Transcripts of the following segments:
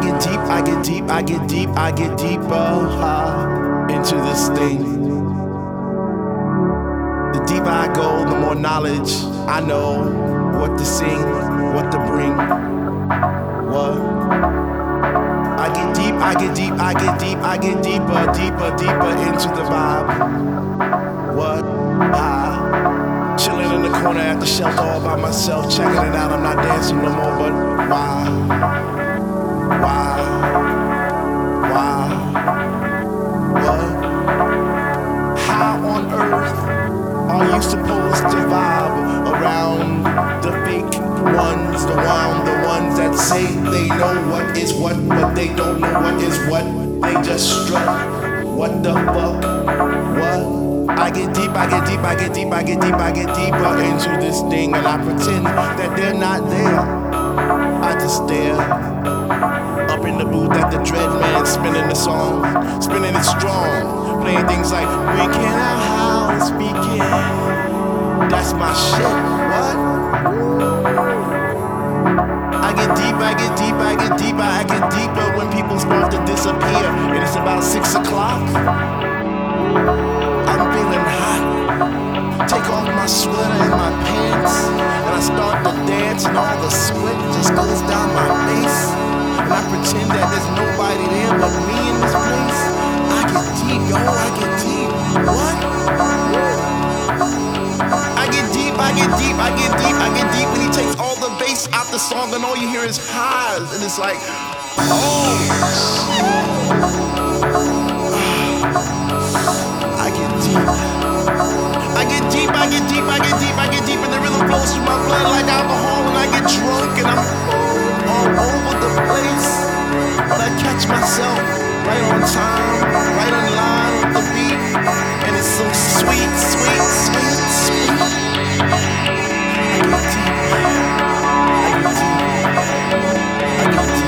get deep, I get deep, I get deep, I get deeper into this thing. The deeper I go, the more knowledge I know what to sing, what to bring. What? I get deep, I get deep, I get deep, I get deeper, deeper, deeper into the vibe. What? Chilling in the corner at the shelter all by myself, checking it out. I'm not dancing no more, but why? Why? Why? What? How on earth are you supposed to vibe around the fake ones, the ones that say they know what is what, but they don't know what is what? They just strut. What the fuck? What? I get deep, I get deep, I get deep, I get deep, I get deeper into this thing, and I pretend that they're not there. I just stare up in the booth at the dread man spinning the song, spinning it strong, playing things like "We Can Our House Begin." That's my shit. What? I get deep, I get deep, I get deeper, I get deeper when people start to disappear, and it's about 6 o'clock. I'm feeling hot. Take off my sweater and my pants, and I start to dance, and all the sweat just goes down my face. And I pretend that there's nobody there but me in this place. I get deep, yo, I get deep. What? I get deep, I get deep, I get deep, I get deep, and he takes all the bass out the song, and all you hear is highs, and it's like, oh. I get deep. I get deep, I get deep, I get deep, I get deep, and the rhythm flows through my blood like alcohol, and I get drunk, and I'm all over the place. But I catch myself right on time, right on line with the beat, and it's so sweet, sweet, sweet, sweet. I get deep. I get deep. I get deep.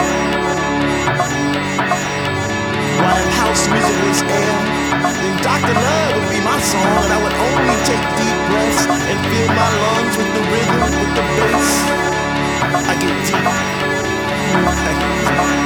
While house music was air, then Dr. Love would be my song, and I would only take deep breaths and fill my lungs with the rhythm, with the bass. I get deep. I get deep.